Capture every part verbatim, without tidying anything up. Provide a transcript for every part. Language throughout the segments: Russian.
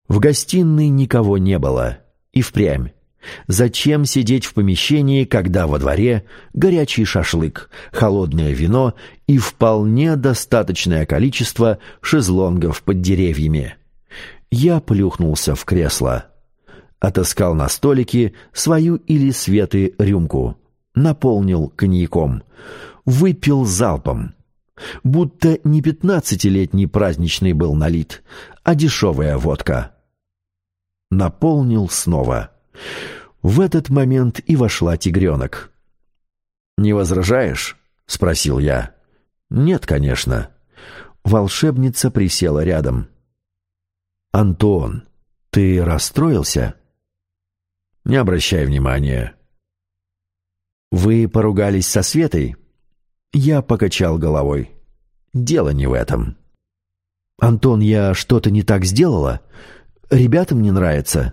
В гостиной никого не было. И впрямь. Зачем сидеть в помещении, когда во дворе горячий шашлык, холодное вино и вполне достаточное количество шезлонгов под деревьями? Я плюхнулся в кресло. Отыскал на столике свою или Светы рюмку. Наполнил коньяком. Выпил залпом. Будто не пятнадцатилетний праздничный был налит, а дешевая водка. Наполнил снова. В этот момент и вошла тигренок. «Не возражаешь?» — спросил я. «Нет, конечно». Волшебница присела рядом. «Антон, ты расстроился?» «Не обращай внимания». «Вы поругались со Светой?» Я покачал головой. «Дело не в этом». «Антон, я что-то не так сделала? Ребятам не нравится?»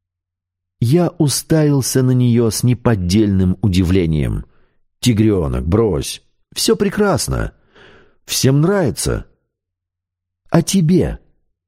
Я уставился на нее с неподдельным удивлением. «Тигренок, брось. Все прекрасно. Всем нравится. А тебе?»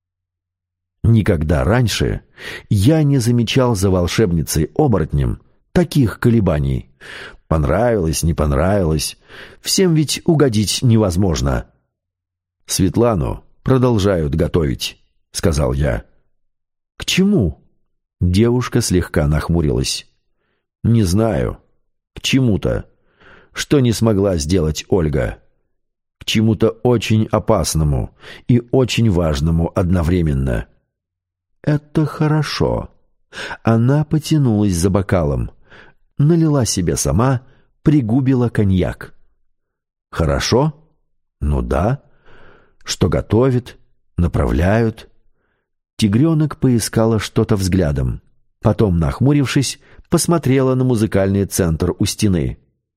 Никогда раньше я не замечал за волшебницей-оборотнем таких колебаний. Понравилось, не понравилось. Всем ведь угодить невозможно. «Светлану продолжают готовить», — сказал я. «К чему?» Девушка слегка нахмурилась. «Не знаю. К чему-то. Что не смогла сделать Ольга. К чему-то очень опасному и очень важному одновременно». «Это хорошо». Она потянулась за бокалом. Налила себе сама, пригубила коньяк. «Хорошо? Ну да. Что готовит, направляют». Тигренок поискала что-то взглядом. Потом, нахмурившись, посмотрела на музыкальный центр у стены.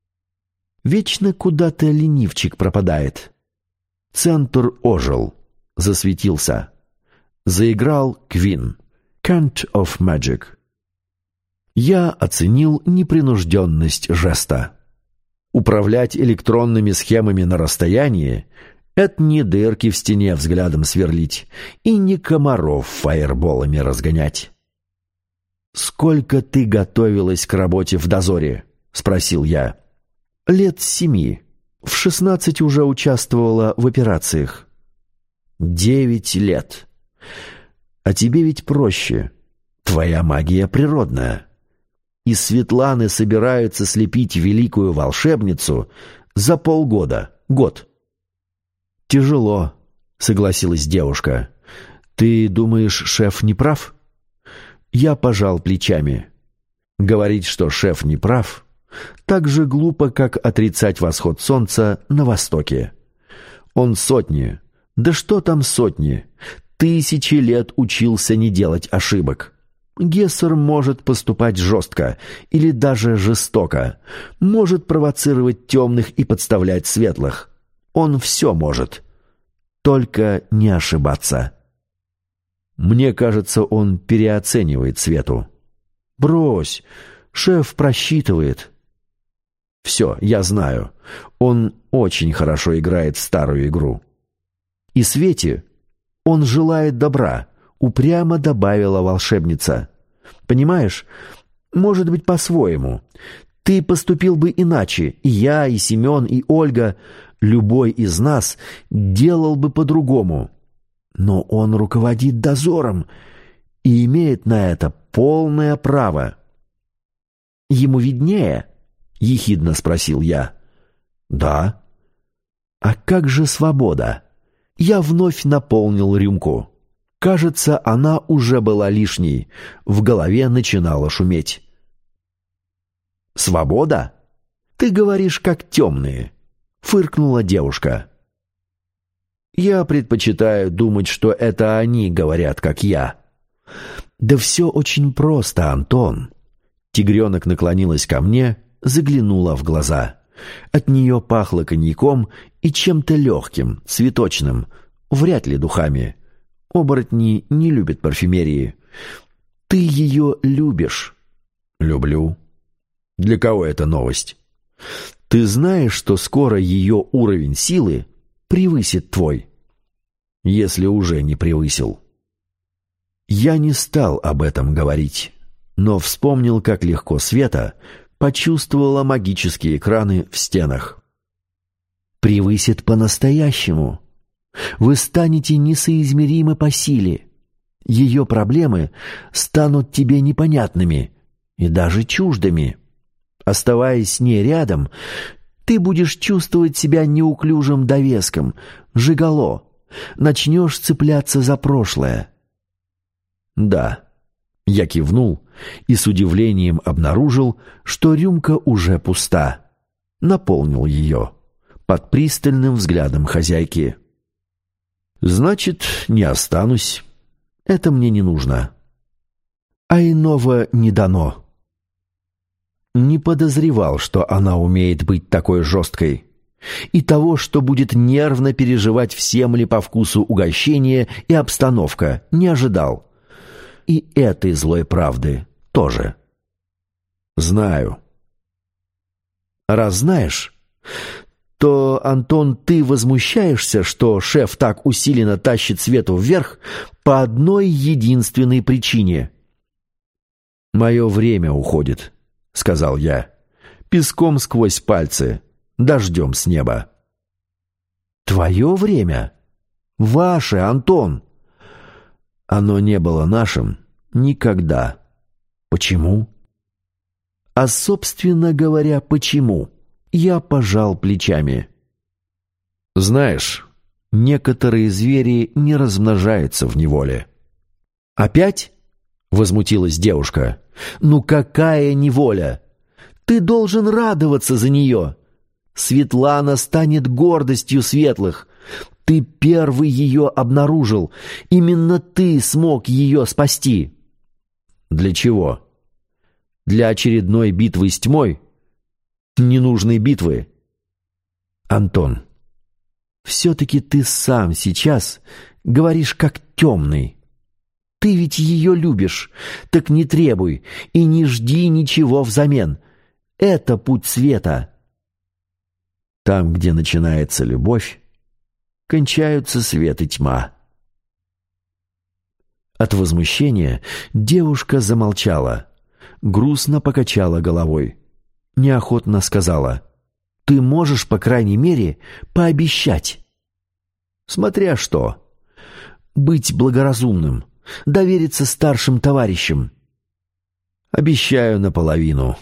«Вечно куда-то ленивчик пропадает». Центр ожил, засветился. Заиграл Квин «Cant of Magic». Я оценил непринужденность жеста. Управлять электронными схемами на расстоянии — это не дырки в стене взглядом сверлить и не комаров фаерболами разгонять. «Сколько ты готовилась к работе в дозоре?» — спросил я. «Лет семи. В шестнадцать уже участвовала в операциях». «Девять лет. А тебе ведь проще. Твоя магия природная. Из Светланы собираются слепить великую волшебницу за полгода, год». «Тяжело», — согласилась девушка. «Ты думаешь, шеф не прав?» Я пожал плечами. Говорить, что шеф не прав, так же глупо, как отрицать восход солнца на востоке. Он сотни, да что там сотни, тысячи лет учился не делать ошибок. Гессер может поступать жестко или даже жестоко, может провоцировать темных и подставлять светлых. Он все может, только не ошибаться. Мне кажется, он переоценивает Свету. Брось, шеф просчитывает. Все, я знаю, он очень хорошо играет в старую игру. И Свете он желает добра, упрямо добавила волшебница. Понимаешь, может быть, по-своему. Ты поступил бы иначе, и я, и Семен, и Ольга, любой из нас делал бы по-другому. Но он руководит дозором и имеет на это полное право. Ему виднее? Ехидно спросил я. Да. А как же свобода? Я вновь наполнил рюмку. Кажется, она уже была лишней. В голове начинало шуметь. «Свобода? Ты говоришь, как темные», — фыркнула девушка. «Я предпочитаю думать, что это они говорят, как я». «Да все очень просто, Антон». Тигренок наклонилась ко мне, заглянула в глаза. От нее пахло коньяком и чем-то легким, цветочным, вряд ли духами. Оборотни не любят парфюмерии. «Ты ее любишь?» «Люблю». «Для кого это новость?» «Ты знаешь, что скоро ее уровень силы превысит твой?» «Если уже не превысил». Я не стал об этом говорить, но вспомнил, как легко Света почувствовала магические экраны в стенах. «Превысит по-настоящему. Вы станете несоизмеримы по силе. Ее проблемы станут тебе непонятными и даже чуждыми. Оставаясь с ней рядом, ты будешь чувствовать себя неуклюжим довеском, жиголо, начнешь цепляться за прошлое». «Да». Я кивнул и с удивлением обнаружил, что рюмка уже пуста. Наполнил ее под пристальным взглядом хозяйки. «Значит, не останусь. Это мне не нужно. А иного не дано». Не подозревал, что она умеет быть такой жесткой. И того, что будет нервно переживать, всем ли по вкусу угощение и обстановка, не ожидал. И этой злой правды тоже. «Знаю». «Раз знаешь, то, Антон, ты возмущаешься, что шеф так усиленно тащит Свету вверх по одной единственной причине». «Мое время уходит», — сказал я. «Песком сквозь пальцы, дождем с неба». «Твое время? Ваше, Антон!» «Оно не было нашим никогда». «Почему?» «А, собственно говоря, почему?» Я пожал плечами. «Знаешь, некоторые звери не размножаются в неволе». «Опять?» — возмутилась девушка. «Ну какая неволя? Ты должен радоваться за нее. Светлана станет гордостью светлых. Ты первый ее обнаружил. Именно ты смог ее спасти». «Для чего? Для очередной битвы с тьмой? Ненужной битвы?» «Антон, все-таки ты сам сейчас говоришь как темный. Ты ведь ее любишь, так не требуй и не жди ничего взамен. Это путь света». Там, где начинается любовь, кончаются свет и тьма. От возмущения девушка замолчала, грустно покачала головой, неохотно сказала: «Ты можешь, по крайней мере, пообещать». «Смотря что. Быть благоразумным, довериться старшим товарищам». «Обещаю наполовину».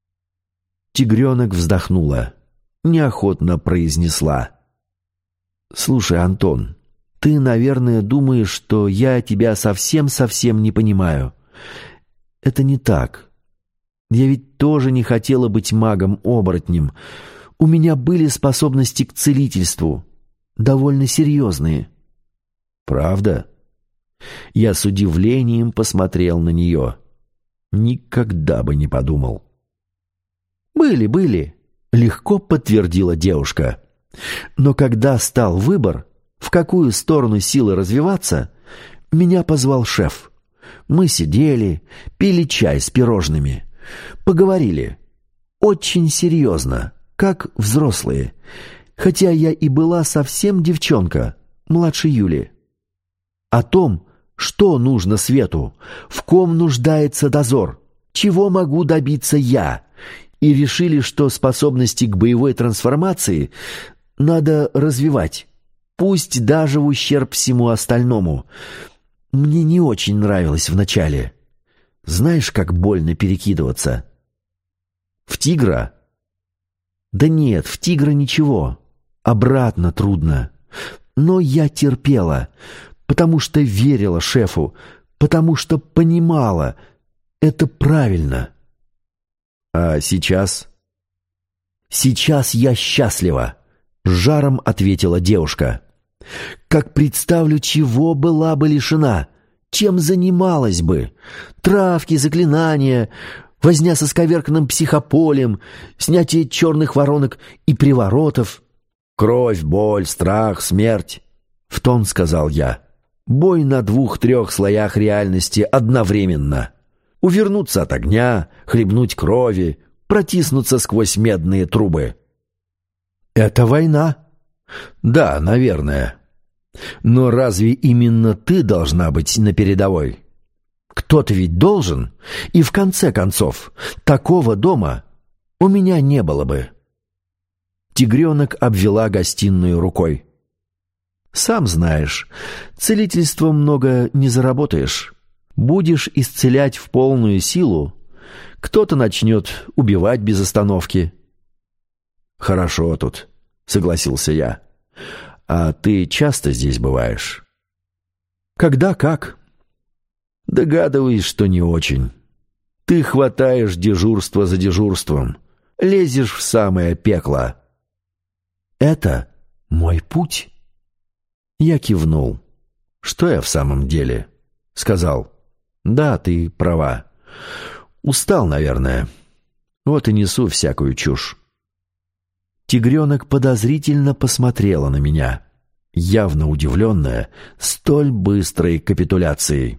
Тигренок вздохнула, неохотно произнесла: «Слушай, Антон, ты, наверное, думаешь, что я тебя совсем-совсем не понимаю. Это не так. Я ведь тоже не хотела быть магом-оборотнем. У меня были способности к целительству, довольно серьезные». «Правда?» Я с удивлением посмотрел на нее. Никогда бы не подумал. «Были, были», — легко подтвердила девушка. «Но когда стал выбор, в какую сторону силы развиваться, меня позвал шеф. Мы сидели, пили чай с пирожными, поговорили. Очень серьезно, как взрослые, хотя я и была совсем девчонка, младше Юли. О том, что нужно свету, в ком нуждается дозор, чего могу добиться я, и решили, что способности к боевой трансформации надо развивать, пусть даже в ущерб всему остальному. Мне не очень нравилось вначале. Знаешь, как больно перекидываться?» «В тигра?» «Да нет, в тигра ничего. Обратно трудно. Но я терпела, потому что верила шефу, потому что понимала, это правильно». «А сейчас?» «Сейчас я счастлива», — с жаром ответила девушка. «Как представлю, чего была бы лишена, чем занималась бы. Травки, заклинания, возня со сковерканным психополем, снятие черных воронок и приворотов». «Кровь, боль, страх, смерть», — в тон сказал я. «Бой на двух-трех слоях реальности одновременно. Увернуться от огня, хлебнуть крови, протиснуться сквозь медные трубы». «Это война?» «Да, наверное. Но разве именно ты должна быть на передовой? Кто-то ведь должен, и в конце концов, такого дома у меня не было бы. Тигренок обвела гостиную рукой. Сам знаешь, целительством много не заработаешь. Будешь исцелять в полную силу, кто-то начнет убивать без остановки. Хорошо тут, согласился я. А ты часто здесь бываешь? Когда как? Догадываюсь, что не очень. Ты хватаешь дежурство за дежурством, лезешь в самое пекло. Это мой путь. Я кивнул. Что я в самом деле? Сказал. Да, ты права. Устал, наверное. Вот и несу всякую чушь. Тигренок подозрительно посмотрела на меня, явно удивленная столь быстрой капитуляцией.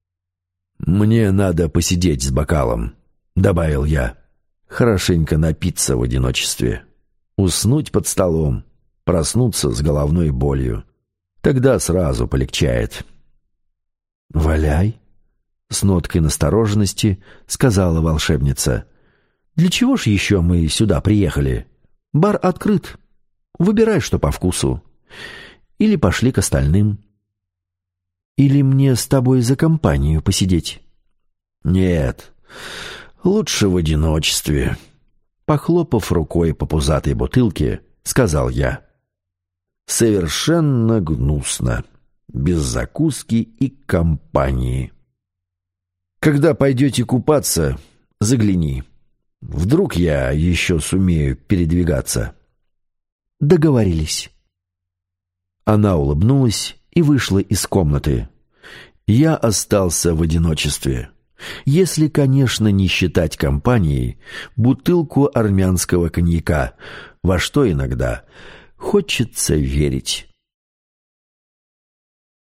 «Мне надо посидеть с бокалом», — добавил я. «Хорошенько напиться в одиночестве. Уснуть под столом, проснуться с головной болью. Тогда сразу полегчает». «Валяй», — с ноткой настороженности сказала волшебница. «Для чего ж еще мы сюда приехали? Бар открыт. Выбирай, что по вкусу. Или пошли к остальным». «Или мне с тобой за компанию посидеть?» «Нет, лучше в одиночестве», — похлопав рукой по пузатой бутылке, сказал я. «Совершенно гнусно, без закуски и компании. Когда пойдете купаться, загляни. Вдруг я еще сумею передвигаться». «Договорились». Она улыбнулась и вышла из комнаты. Я остался в одиночестве. Если, конечно, не считать компанией бутылку армянского коньяка, во что иногда хочется верить.